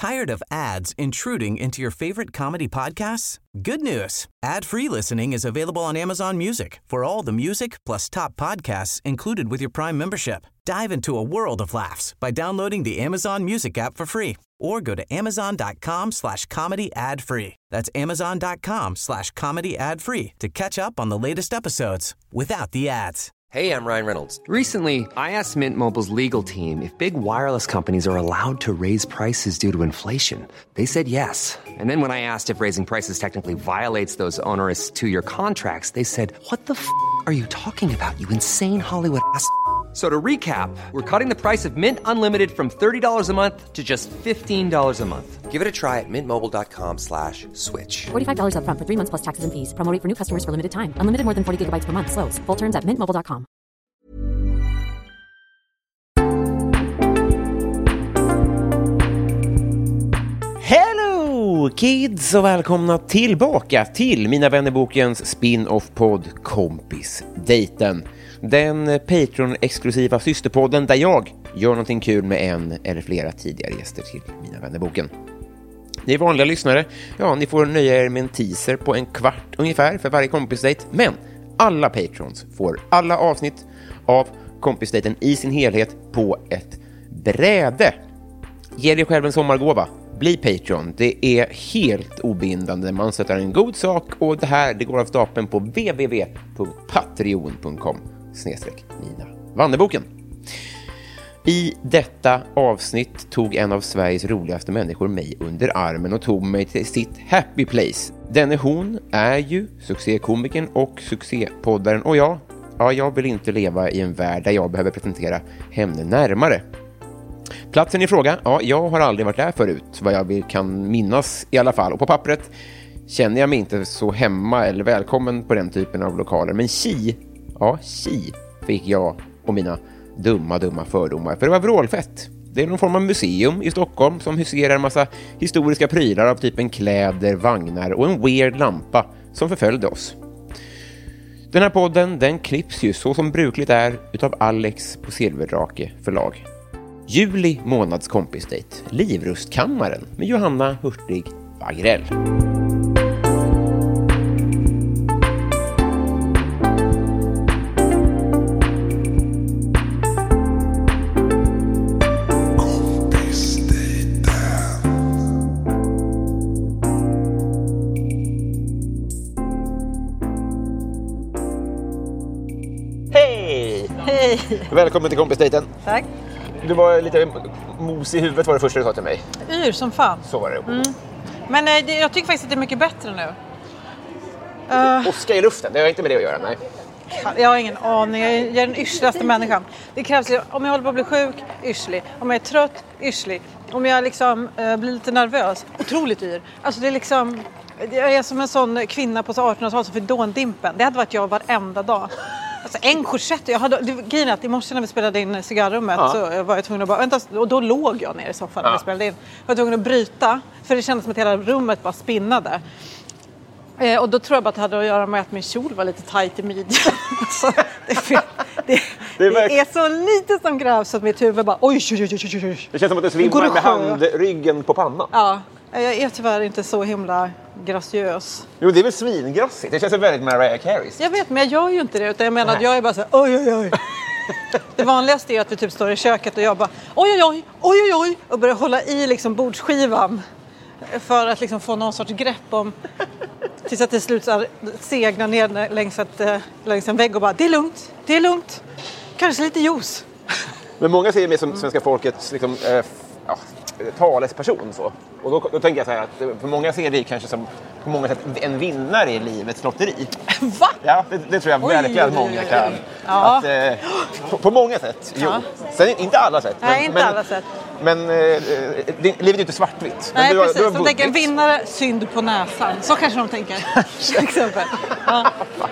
Tired of ads intruding into your favorite comedy podcasts? Good news. Ad-free listening is available on Amazon Music for all the music plus top podcasts included with your Prime membership. Dive into a world of laughs by downloading the Amazon Music app for free or go to amazon.com/comedy ad-free. That's amazon.com/comedy ad-free to catch up on the latest episodes without the ads. Hey, I'm Ryan Reynolds. Recently, I asked Mint Mobile's legal team if big wireless companies are allowed to raise prices due to inflation. They said yes. And then when I asked if raising prices technically violates those onerous two-year contracts, they said, "What the f*** are you talking about, you insane Hollywood ass?" So to recap, we're cutting the price of Mint Unlimited from $30 a month to just $15 a month. Give it a try at mintmobile.com/switch. $45 up front for 3 months plus taxes and fees. Promo rate for new customers for limited time. Unlimited more than 40 gigabytes per month. Slows full terms at mintmobile.com. Hello kids och välkomna tillbaka till Mina vännerbokens spin-off-podd Kompisdejten. Den Patreon-exklusiva systerpodden där jag gör någonting kul med en eller flera tidigare gäster till Mina vännerboken. Ni vanliga lyssnare, ja, ni får nöja er med en teaser på en kvart ungefär för varje kompisdejt. Men alla Patrons får alla avsnitt av kompisdejten i sin helhet på ett bräde. Ge dig själv en sommargåva. Bli Patreon. Det är helt obindande. Man sätter en god sak och det går av stapeln på www.patreon.com/Mina Vannerboken. I detta avsnitt tog en av Sveriges roligaste människor mig under armen och tog mig till sitt happy place. Hon är ju succékomikern och succépoddaren och jag vill inte leva i en värld där jag behöver presentera henne närmare. Platsen i fråga, jag har aldrig varit där förut, vad jag kan minnas i alla fall. Och på pappret känner jag mig inte så hemma eller välkommen på den typen av lokaler. Men Ki fick jag och mina dumma fördomar. För det var vrålfett. Det är någon form av museum i Stockholm som huserar en massa historiska prylar av typen kläder, vagnar och en weird lampa som förföljde oss. Den här podden, den klipps ju så som brukligt är utav Alex på Silverdrake förlag. Juli månads kompisdejt, Livrustkammaren med Johanna Hurtig Wagrell. Hej! Hej! Välkommen till kompisdejten. Tack. Du var lite mos i huvudet var det första du sa till mig. Yr som fan. Så var det. Men jag tycker faktiskt att det är mycket bättre nu. Åska i luften, det har inte med det att göra, nej. Jag har ingen aning, jag är den yrsligaste människan. Det krävs ju, om jag håller på att bli sjuk, yrslig. Om jag är trött, yrslig. Om jag liksom blir lite nervös, otroligt yr. Alltså det är liksom, jag är som en sån kvinna på 1800-talet som fick dåndimpen. Det hade varit jag varenda dag. Alltså en korsett, grejen är att i morse när vi spelade in cigarrummet så var jag tvungen att bara, vänta, och då låg jag ner i soffan när vi spelade in. Jag var tvungen att bryta, för det kändes som att hela rummet bara spinnade. Och då tror jag bara att det hade att göra med att min kjol var lite tajt i midjan. Så det är så lite som grävs att mitt huvud bara oj. Det känns som att du svimmar med handryggen på pannan. Ja, jag är tyvärr inte så himla graciös. Jo, det är väl svingrassigt. Det känns väldigt Mariah Carey. Jag vet, men jag gör ju inte det. Utan jag menar att jag är bara så här, oj. Det vanligaste är att vi typ står i köket och jag bara oj. Och börjar hålla i liksom bordsskivan. För att liksom få någon sorts grepp om. Tills att det slut segnar ner längs en vägg och bara, det är lugnt. Kanske lite juice. Men många ser mig som svenska folkets liksom, talesperson så. Och då tänker jag så här att för många ser det kanske som på många sätt en vinnare i livets lotteri. Va? Ja, det tror jag verkligen att många kan. Ja. Att, på många sätt, jo. Sen inte alla sätt. Nej, inte alla sätt. Men livet är inte svartvitt. Nej, men precis. De tänker vinnare, synd på näsan. Så kanske de tänker. Till exempel. Ja.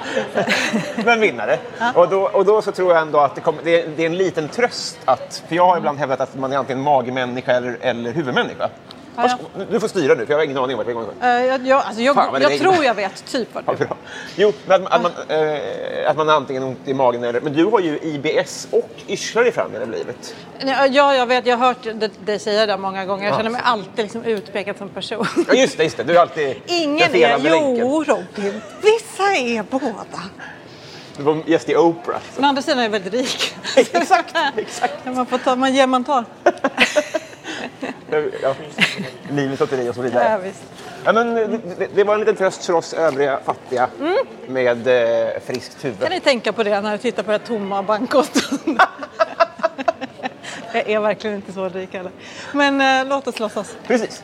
Men vinnare. Ja. Och då så tror jag ändå att det är en liten tröst att, för jag har ibland hävdat att man är antingen magmänniska eller huvudmänniska. Du får styra nu, för jag har ingen aning om vad det är. Jag tror jag vet typ vad det är. Bra. Jo, men att man antingen ont i magen eller... Men du har ju IBS och yrslar i fram i livet. Ja, jag vet. Jag har hört dig säga det många gånger. Jag känner mig alltid liksom utpekad som person. Ja, just det. Du är alltid... Ingen är... Jo, Robin. Vissa är båda. Du var gäst i Oprah. Men andra sidan är jag väldigt rik. Exakt. Man ger, man tar. Ja, livets lotteri och så vidare. Ja, visst. Ja, men det var en liten tröst för oss övriga fattiga med friskt huvud. Kan ni tänka på det när du tittar på det tomma bankkonton? Jag är verkligen inte så rik heller. Men låt oss låtsas. Precis.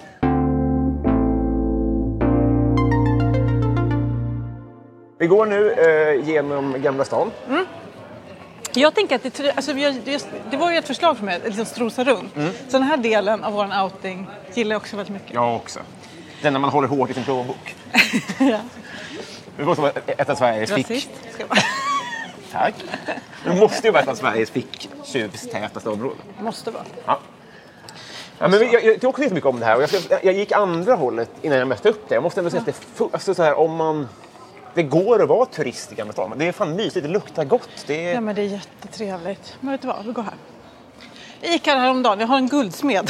Vi går nu genom Gamla stan. Jag tänker att det var ju ett förslag för mig, liksom strosa runt. Så den här delen av vår outing gillar jag också väldigt mycket. Jag också. Den när man håller hårt i sin plånbok. Ja. Det måste vara ett av Sveriges Rasist, ska jag Tack. Det måste ju vara ett av Sveriges ficktjuvstätaste områden. Måste vara. Ja. Ja, men jag tycker också inte mycket om det här. Och jag gick andra hållet innan jag mötte upp det. Jag måste ändå säga att så här, om man... Det går att vara turist i Gamla stan. Det är fan mysigt, det luktar gott. Ja, men det är jättetrevligt. Men vet du vad, vi går här. Jag gick här häromdagen, jag har en guldsmed.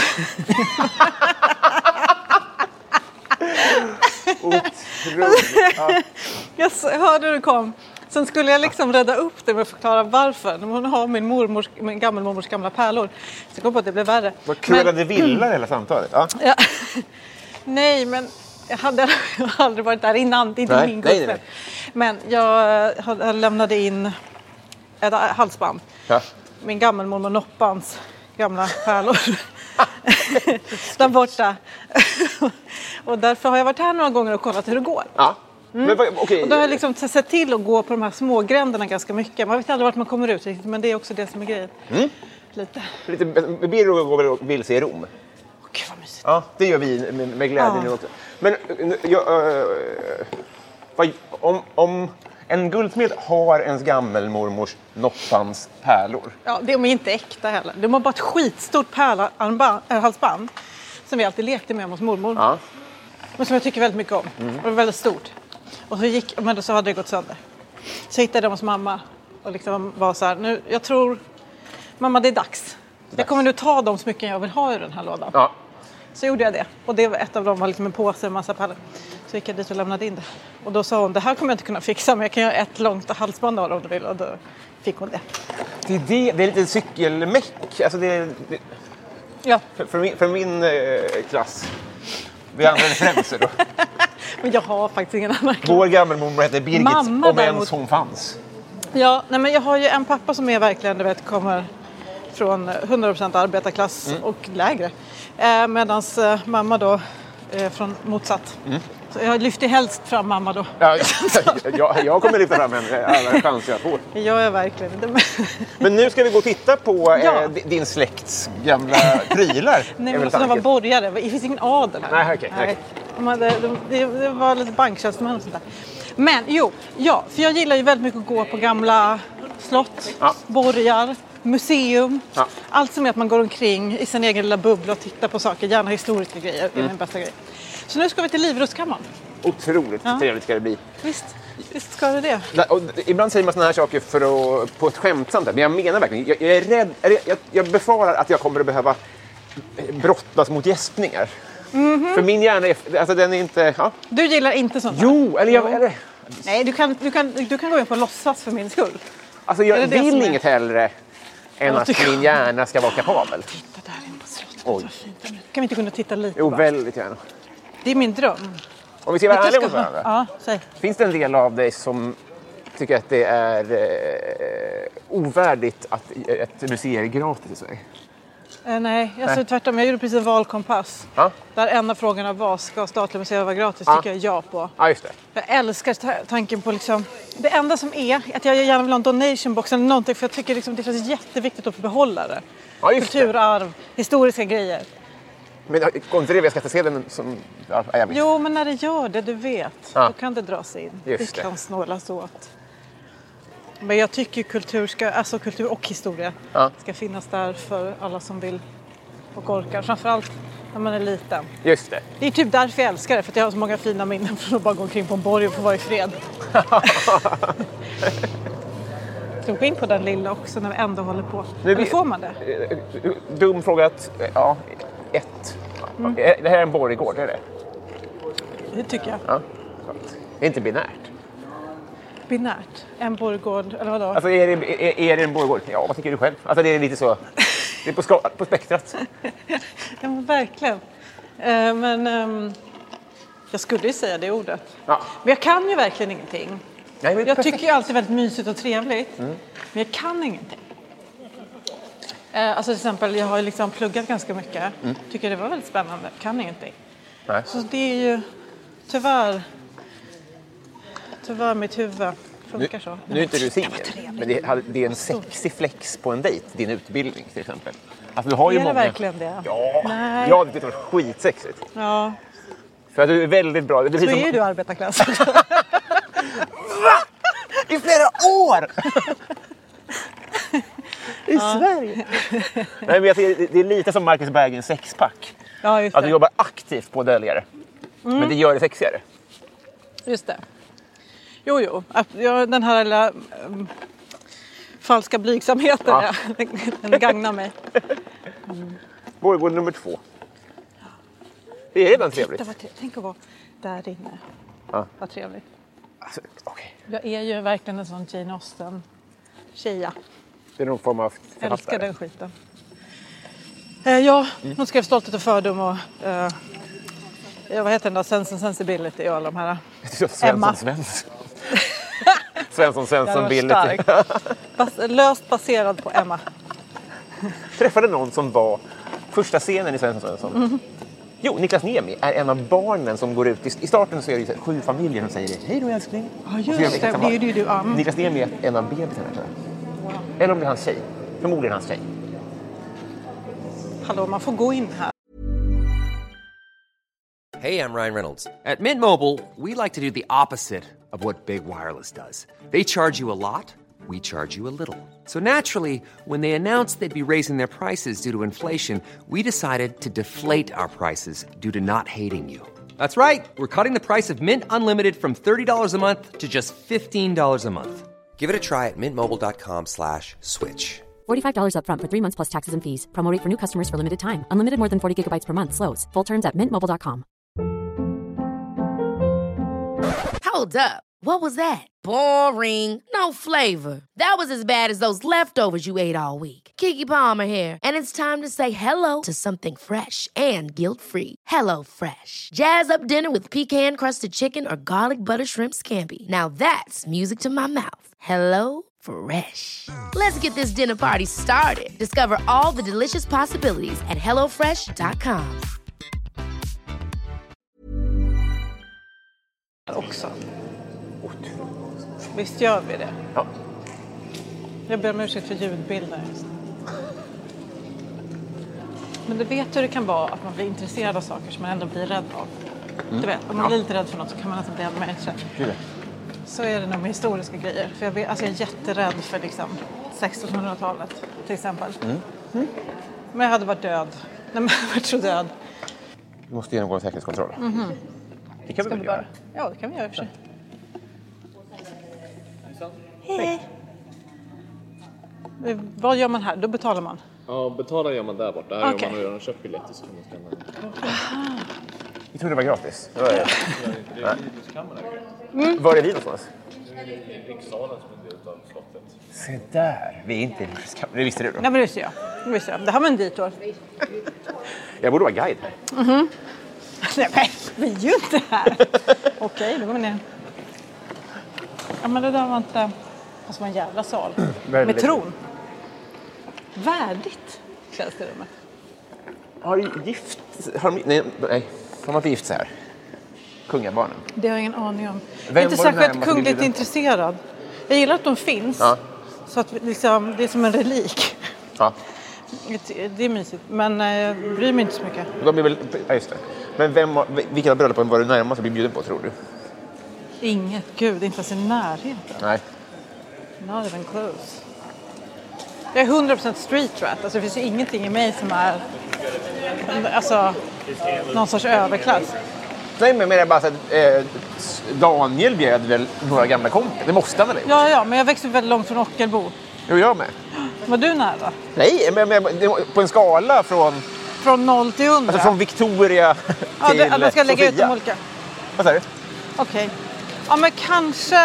Otroligt. Ja. Jag hörde hur det kom. Sen skulle jag liksom rädda upp det med att förklara varför. Hon har min gammelmormors gamla pärlor. Så jag kom på att det blev värre. Vad kul att det villar hela samtalet. Ja. Ja. Nej, men jag hade aldrig varit där innan. Det är inte min guldsmed. Nej. Men jag lämnade in ett halsband. Ja. Min gammelmormor Noppans gamla pärlor. Där borta. Och därför har jag varit här några gånger och kollat hur det går. Ja. Men, okay. Och då har jag liksom sett till att gå på de här små gränderna ganska mycket. Man vet aldrig vart man kommer ut riktigt, men det är också det som är grejen. Lite blir att gå vilse i Rom. Gud vad mysigt. Ja, det gör vi med glädje nu också. Men om en guldsmed har ens gammelmormors Noppans pärlor. Ja, de är inte äkta heller. De har bara ett skitstort halsband som vi alltid lekte med hos mormor. Ja. Men som jag tycker väldigt mycket om. Och det var väldigt stort. Och så hade det gått sönder. Så hittade jag dem hos mamma och liksom var så här, nu, jag tror, mamma det är dags. Jag kommer nu ta de smycken jag vill ha i den här lådan. Ja. Så gjorde jag det. Och det var ett av dem var liksom en påse, en massa pärlor. Så gick jag dit och lämnade in det. Och då sa hon, det här kommer jag inte kunna fixa, men jag kan göra ett långt halsband av det om du vill. Och då fick hon det. Det är lite cykelmäck. Alltså ja. För min klass. Vi använder referenser då. Men jag har faktiskt ingen annan klass. Vår gammelmormor heter Birgit, mamma, om ens hon fanns. Ja, nej, men jag har ju en pappa som är verkligen, du vet, kommer från 100% arbetarklass och lägre. Medans mamma då från motsatt. Så jag lyfter helst fram mamma då. Ja, jag kommer lyfta fram henne alla chanser jag får. Jag är verkligen inte. Men nu ska vi gå och titta på din släkts gamla prylar. Nej, men som var borgare. Det finns ingen adel här. Nej, okej. Det var lite banktjänstemän och sånt där. Men för jag gillar ju väldigt mycket att gå på gamla slott, borgar, museum. Ja. Allt som är att man går omkring i sin egen lilla bubbla och tittar på saker. Gärna historiska grejer är min bästa grej. Så nu ska vi till Livrustkammaren. Otroligt trevligt ska det bli. Visst ska det. Och ibland säger man såna här saker på ett skämtsamt sätt. Men jag menar verkligen, jag är rädd. Jag befarar att jag kommer att behöva brottas mot gäspningar. För min hjärna är, alltså den är inte... Ja. Du gillar inte sånt? Jo, eller... Nej, du kan gå in på och låtsas för min skull. Alltså jag vill inget hellre än att min hjärna ska vara kapabel. Titta där inne på slottet, vad fint. Kan vi inte kunna titta lite? Jo, väldigt gärna. Det är min dröm. Om vi ser vad ärliga mot varandra. Ja, säg. Finns det en del av dig som tycker att det är ovärdigt att ett museum är gratis i Sverige? Nej, jag sa tvärtom. Jag gjorde precis en valkompass. Där en av frågorna var, ska statliga museer vara gratis? Tycker jag ja på. Ja, just det. Jag älskar tanken på liksom... Det enda som är att jag gärna vill ha en donation box eller någonting. För jag tycker liksom, det känns jätteviktigt att få behålla det. Ja, just kulturarv, historiska grejer. Men går inte det via skattsedeln som... Ja, jag vet. Jo, men när det gör det, du vet. Då kan det dras in. Just det kan snålas åt. Men jag tycker kultur och historia ska finnas där för alla som vill och orkar. Framförallt när man är liten. Just det. Det är typ därför jag älskar det, för att jag har så många fina minnen från att bara gå omkring på en borg och få vara i fred. Ska vi gå in på den lilla också när vi ändå håller på? Eller får man det? Dum fråga att... Ja, 1. Det här är en borggård, är det? Det tycker jag. Ja. Det är inte binärt. Binärt? En borggård, eller vadå? Alltså är det en borggård? Ja, vad tycker du själv? Alltså det är lite så... Det är på spektrat. Ja, men verkligen. Jag skulle ju säga det ordet. Ja. Men jag kan ju verkligen ingenting. Nej, men jag perfekt. tycker ju alltid väldigt mysigt och trevligt. Men jag kan ingenting. Alltså till exempel, jag har ju liksom pluggat ganska mycket. Tycker det var väldigt spännande. Kan ingenting. Nej. Så det är ju tyvärr mitt huvud funkar så. Nu är inte du singel, men det är en sexig flex på en dejt, din utbildning till exempel. Alltså, du har ju Är det många... verkligen det? Ja, Nej. Ja, det är skitsexigt. Ja, För att du är väldigt bra. Det så blir är som... ju du arbetarklass. I flera år! I Sverige. Nej, men jag tycker det är lite som Marcus Bergens sexpack. Ja, just Att du det. jobbar aktivt på att dölja det. Men det gör det sexigare. Just det. Jo. Den här lilla falska blygsamheten, Ja. den gagnar mig. Borggård nummer 2. Det är redan trevligt. Tänk att vara där inne. Ja. Vad trevligt. Alltså, okej. Jag är ju verkligen en sån Jane Austen-tjeja. Det är någon form av Jag älskar den skiten. Hon skrev Stolthet och fördom och vad heter den då? Sense and Sensibility och alla de här. Emma. Svensson Billy. Löst baserad på Emma. Träffade någon som var första scenen i Svensson. Jo, Niklas Niemi är en av barnen som går ut. I starten så är det 7 familjer som säger hej då älskling. Ja, just det. Det är ju du. Niklas Niemi är en av bebisarna, tror jag. Eller om det är hans tjej. Förmodligen hans tjej. Hallå, man får gå in här. Hey, I'm Ryan Reynolds. At Mint Mobile, we like to do the opposite of what Big Wireless does. They charge you a lot, we charge you a little. So naturally, when they announced they'd be raising their prices due to inflation, we decided to deflate our prices due to not hating you. That's right. We're cutting the price of Mint Unlimited from $30 a month to just $15 a month. Give it a try at mintmobile.com/switch. $45 up front for 3 months plus taxes and fees. Promo rate for new customers for limited time. Unlimited more than 40 gigabytes per month. Slows full terms at mintmobile.com. Hold up. What was that? Boring. No flavor. That was as bad as those leftovers you ate all week. Keke Palmer here, and it's time to say hello to something fresh and guilt-free. Hello Fresh. Jazz up dinner with pecan-crusted chicken or garlic butter shrimp scampi. Now that's music to my mouth. Hello Fresh. Let's get this dinner party started. Discover all the delicious possibilities at hellofresh.com. Också. Visst gör vi det? Ja. Jag ber om ursäkt för ljudbilder. Men du vet hur det kan vara att man blir intresserad av saker som man ändå blir rädd av. Du vet, om man blir lite rädd för något så kan man nästan bli ännu mer intresserad. Så är det nog med historiska grejer. För jag är jätterädd för liksom 1600-talet till exempel. Men jag hade varit död. Nej, men jag hade varit så död. Du måste genomgå en säkerhetskontroll. Det kan vi väl göra? Ja, det kan vi göra i och för sig. Hej. Vad gör man här? Då betalar man. Ja, betalar gör man där borta. Här Okej. gör man redan köpt biljetter så kan man skanna. Vi trodde det var gratis. Det är inte kan man det. Var är vi någonstans? Rikssalen som är en del av slottet. Se där. Vi är inte i Rikskammaren. Det visste du då? Nej, men det visste jag. Det här var en ditour. Jag borde vara guide här. Nej, men vi är ju inte här. Okej, då går vi ner. Ja, men det där var inte... Alltså, var en jävla sal. Med tron. Värdigt känns det rummet. Har du gift... Nej, har man inte gift så här? Kungabarnen. Det har jag ingen aning om. Jag är Vem inte var den särskilt närmaste kungligt bilden? intresserad. Jag gillar att de finns. Ja. Så att liksom, det är som en relik. Ja. Det är mysigt. Men jag bryr mig inte så mycket. De är väl... Ja, just det. Men vilka av bröllopen var du närmast att bli bjuden på, tror du? Inget. Gud, inte ens i närheten. Nej. Not even close. Jag är 100% street rat. Alltså det finns ju ingenting i mig som är... Alltså, någon sorts överklass. Nej, men jag bara så att Daniel bjöd väl några gamla kompisar. Det måste han väl? Ja, men jag växte väldigt långt från Ockelbo. Jo, jag med. Var du nära? Nej, men på en skala från... Från 0 till 100? Alltså från Victoria till Ja, man ska lägga Sofia. ut de olika. Vad sa du? Okej. Ja, men kanske...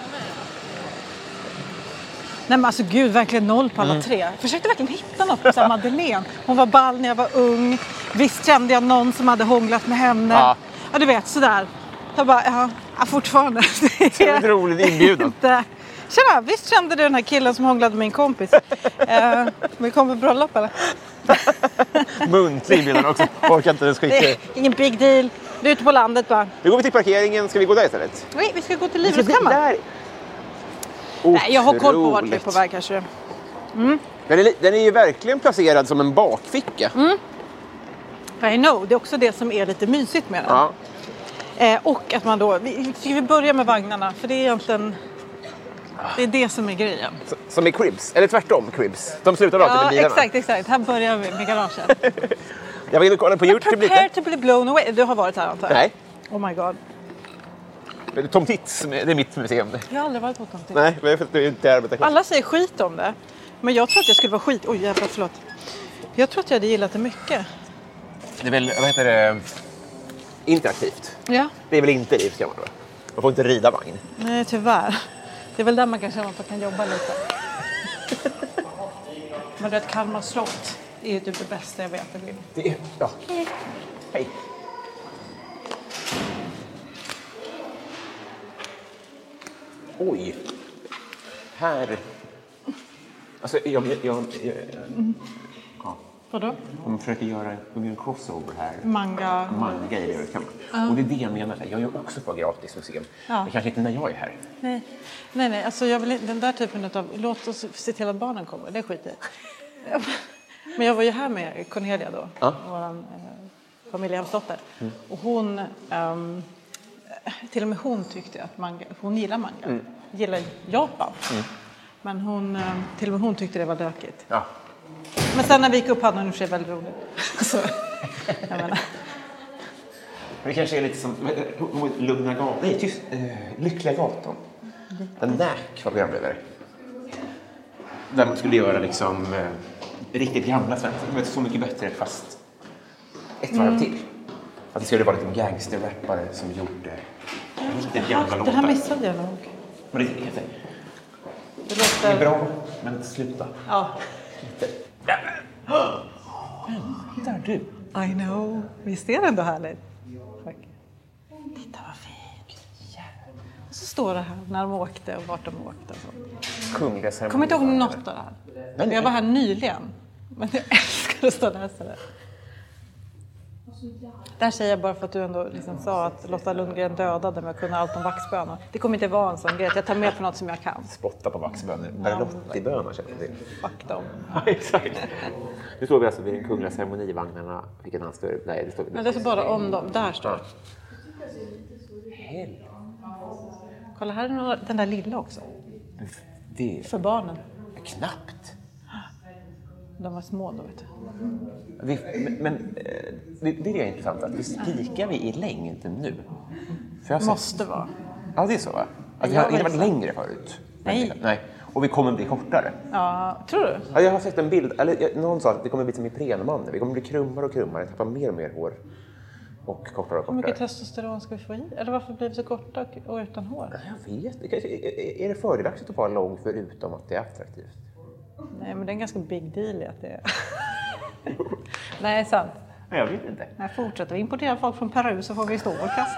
Nej, men alltså gud, verkligen 0 på alla 3. Jag försökte verkligen hitta något på Madeleine. Hon var ball när jag var ung. Visst kände jag någon som hade hånglat med henne. Ja, du vet, sådär. Jag bara, ja fortfarande. Det är en rolig inbjudan. Tjena, visst kände du den här killen som hånglade med min kompis? Vi kommer på bröllop, eller? Muntlig inbjudan också. Orkar inte ens skicka. Det är ingen big deal. Du är ute på landet bara. Nu går vi till parkeringen. Ska vi gå där istället? Nej, vi ska gå till Livrustkammaren. Nej, jag har koll på vart vi är på väg kanske. Den är ju verkligen placerad som en bakficka. I know, det är också det som är lite mysigt med den. Ja. Och att man då, vi börjar med vagnarna, för det är egentligen, det är det som är grejen. Som är Cribs, eller tvärtom Cribs. De slutar alltid med bilarna. Ja, exakt. Här börjar vi med garaget. Jag var inne och kollade på YouTube lite. Prepare to be blown away. Du har varit här, antar jag? Nej. Oh my god. Tom Tits, det är mitt museum. Jag har aldrig varit på Tom Tits. Nej, men det är inte arbetarklass. Alla säger skit om det. Men jag tror att jag skulle vara skit. Oj, jävlar, förlåt. Jag tror att jag hade gillat det mycket. Det är väl, vad heter det, interaktivt. Ja. Det är väl inte Livrustkammaren då? Man får inte rida vagn. Nej, tyvärr. Det är väl där man kan känna att man kan jobba lite. Men det är ett Kalmar slott är ju typ det bästa jag vet. Det är, ja. Hej. Oj. Här. Alltså, ja. Vadå? De försöker göra en crossover här. Manga i Livrustkammaren. Och det är det jag menar. Jag är också på gratis museum. Ja. Men kanske inte när jag är här. Nej. Alltså jag vill, den där typen av... Låt oss se till att barnen kommer. Det är skit i. Men jag var ju här med Cornelia då. Vår familjehemsdotter. Och hon... till och med hon tyckte att manga... Hon gillar manga. Gillar Japan. Men hon... till och med hon tyckte det var lökigt. Ja. Men sen när vi gick upp hade hon i och för sig väldigt roligt. Så, jag menar. Men det kanske är lite som Lugna gatan. Nej, tyst. Lyckliga gatan. Den Nack var programledare. Där man skulle göra liksom riktigt gamla svenskar. Det var så mycket bättre fast ett varv till. Att det skulle vara lite gangsterrappare som gjorde riktigt gamla låtar. Det här missade jag nog. Men det är bra, men sluta. Ja. Där du. I know. Visst är det ändå härligt? Titta vad fint. Och så står det här när de åkte och vart de åkte. Kungliga ceremonier. Kommer inte ihåg något av det här. Nej. Jag var här nyligen. Men jag älskar att stå och läsa det. Där säger jag bara för att du ändå liksom sa att Lotta Lundgren dödade med att kunna allt om vaxbönor. Det kommer inte vara en sån grej. Jag tar med för något som jag kan. Spotta på vaxbönor. Berlotti-bönor känner till. Fuck dem. Ja, exakt. Nu står vi alltså vid den kungliga ceremonivagnarna. Vilken han står. Nej, det står Men det står bara om dem. Där står det. Helvete. Kolla, här är den där lilla också. Det För barnen. knappt. De var små då, vet du. Men det är intressant. Att spikar vi i längd nu? För jag Måste vara. Ja, det är så va? Att det har inte varit längre förut. Nej. Och vi kommer bli kortare. Ja, tror du? Ja, jag har sett en bild. Eller någon sa att det kommer bli som i Prenmannen. Vi kommer bli krummare och krummare. Tappa mer och mer hår. Och kortare och kortare. Hur mycket testosteron ska vi få i? Eller varför blir vi så korta och utan hår? Jag vet. Är det fördelaktigt att vara lång förutom att det är attraktivt? Nej, men det är en ganska big deal att det är... Nej, sant. Nej, jag vet inte. Nej, fortsätter vi importera folk från Peru så får vi stå och kasta.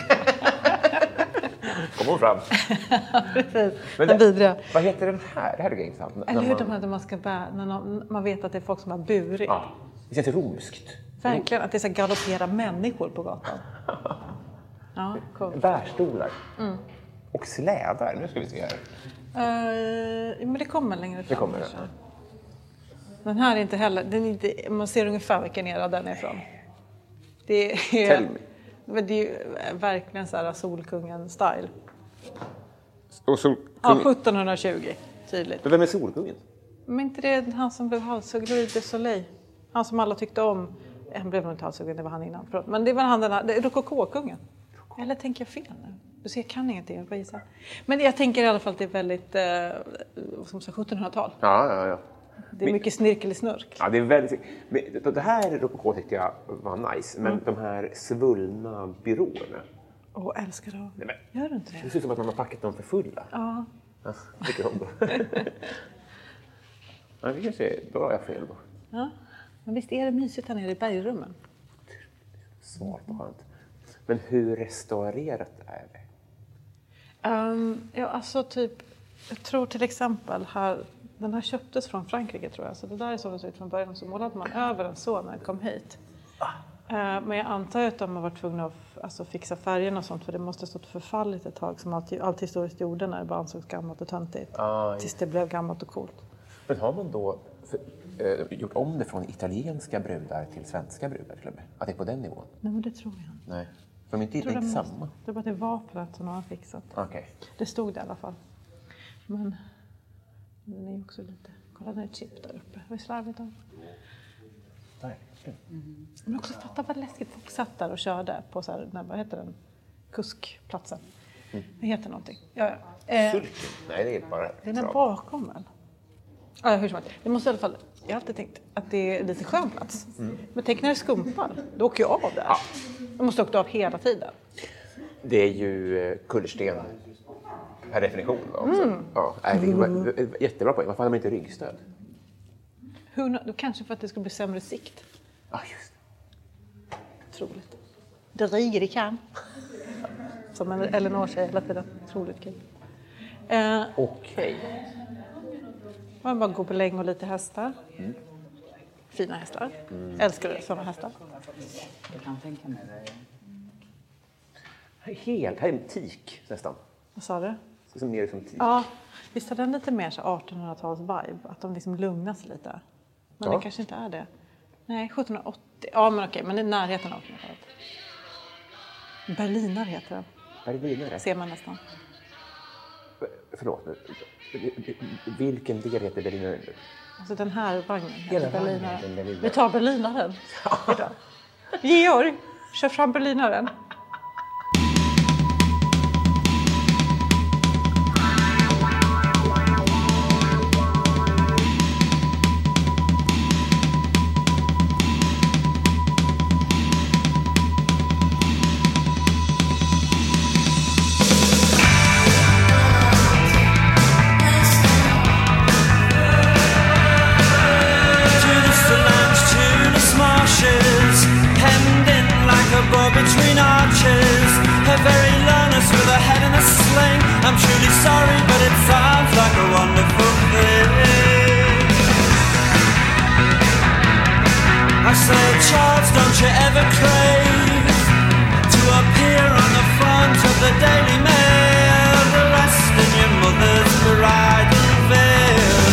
Kommer hon fram. Precis. Den vidriga. Vad heter den här? Det här är intressant. Eller hur de här där man ska bära, när man vet att det är folk som har burit. Ja, det känns romskt. Verkligen, att det är så galoppera människor på gatan. Ja, cool. Bärstolar. Och slädar. Nu ska vi se här. Men det kommer längre fram. Det kommer det. Den här är inte heller, den är inte, man ser ungefär vilken era den är ifrån. Det är, Tell me. Men det är ju verkligen så här Solkungen-style. Och Ja, 1720, tydligt. Men vem är Solkungen? Men inte det han som blev halshuggen, Louis de Soleil. Han som alla tyckte om. Han blev nog inte halshuggen, det var han innan. Förlåt. Men det var han den här, rokokokungen. Eller tänker jag fel nu? Du ser, jag kan ingenting, jag får gissa. Men jag tänker i alla fall att det är väldigt, som sagt, 1700-tal. Ja. Det är mycket snirkel i snurk. Ja, det är väldigt... Det här rokoko tyckte jag var nice. Men de här svullna byråerna. Älskar dem. Gör du inte det? Det ser ut som att man har packat dem för fulla. Ja. Ja, tycker om det. Ja, det kanske är bra jag fel då. Ja, men visst är det mysigt här nere i bergrummen? Svart och skönt. Men hur restaurerat är det? Ja, alltså typ... Jag tror till exempel här... Den här köptes från Frankrike tror jag. Så det där är så det ser ut från början. Så målade man över den så när den kom hit. Men jag antar att de har varit tvungna att fixa färgerna och sånt. För det måste ha stått förfallit ett tag. Som allt historiskt gjorde när det bara ansågs gammalt och töntigt. Tills det blev gammalt och coolt. Men har man då gjort om det från italienska brudar till svenska brudar? Att det är på den nivån? Nej, men det tror jag inte. Nej, de är inte samma. Det är bara det vapnet som de har fixat. Okay. Det stod det i alla fall. Men den är också lite... Kolla, det är ett chip där uppe. Vad är slarvigt då? Men också fatta vad läskigt. Folk satt där och körde på så här, vad heter den? Kuskplatsen. Det heter någonting. Ja. Sulken? Nej, det är bara... Den är bakom väl? Ja, hur som helst. Det måste i alla fall... Jag har alltid tänkt att det är lite skön plats. Men tänk när det skumpar. Då åker jag av där. Ja. Jag måste åka av hela tiden. Det är ju kullersten per definition också. Ja, jättebra poäng. Varför har man inte ryggstöd? Då kanske för att det skulle bli sämre sikt. Ja, just det. Troligt. Det riger i kan. Som en Eleanor säger hela tiden. Troligt kul. Okej. Man bara går på längd och lite hästar. Fina hästar. Älskar du sådana hästar? Jag kan tänka mig det. Här är en tik nästan. Vad sa du? Som mer som tik. Ja, visst är den lite mer så 1800-tals vibe. Att de liksom lugnar sig lite. Men det kanske inte är det. Nej, 1780. Ja, men okej. Men det är närheten av 1800-talet. Berliner heter den. Berlinare? Ser man nästan. Förlåt. Vilken del heter Berlinare? Alltså den här vagnen Hela heter Berlinare. Berlinare. Vi tar Berlinaren idag. Georg, kör fram Berlinaren. Between arches, her very longness with her head in a sling. I'm truly sorry, but it sounds like a wonderful thing. I say, Charles, don't you ever crave to appear on the front of the Daily Mail, dressed in your mother's bridal veil?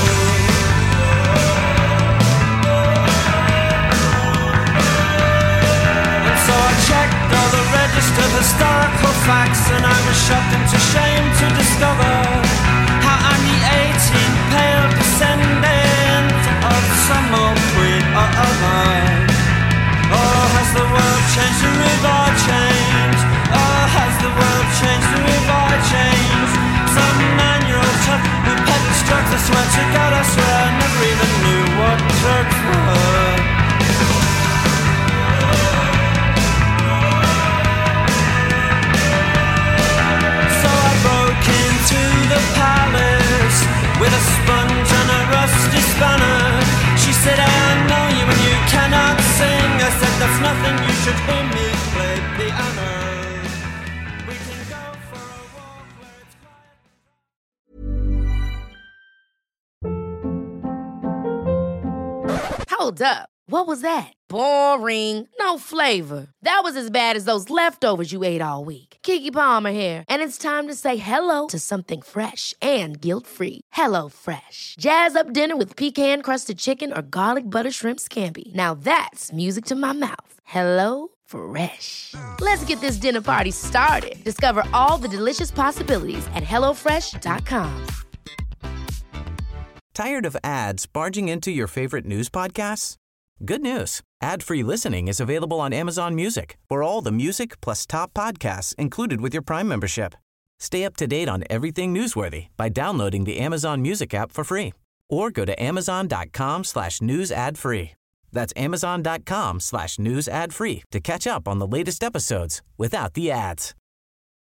Of historical facts, and I was shocked into shame to discover how I'm the 18th pale descendant of some old queen or other. Oh, has the world changed and we've all changed? Oh, has the world changed and we've all changed? Some manual took who peddled drugs, I swear to God, I swear I never even knew what drugs were. The palace with a sponge and a rusty spanner. She said, I know you and you cannot sing. I said, that's nothing, you should hear me play piano. We can go for a walk where it's quiet. Hold up. What was that? Boring. No flavor. That was as bad as those leftovers you ate all week. Keke Palmer here, and it's time to say hello to something fresh and guilt-free. Hello Fresh. Jazz up dinner with pecan-crusted chicken or garlic butter shrimp scampi. Now that's music to my mouth. Hello Fresh. Let's get this dinner party started. Discover all the delicious possibilities at hellofresh.com. Tired of ads barging into your favorite news podcasts? Good news. Ad-free listening is available on Amazon Music for all the music plus top podcasts included with your Prime membership. Stay up to date on everything newsworthy by downloading the Amazon Music app for free or go to amazon.com/news ad free. That's amazon.com/news ad free to catch up on the latest episodes without the ads.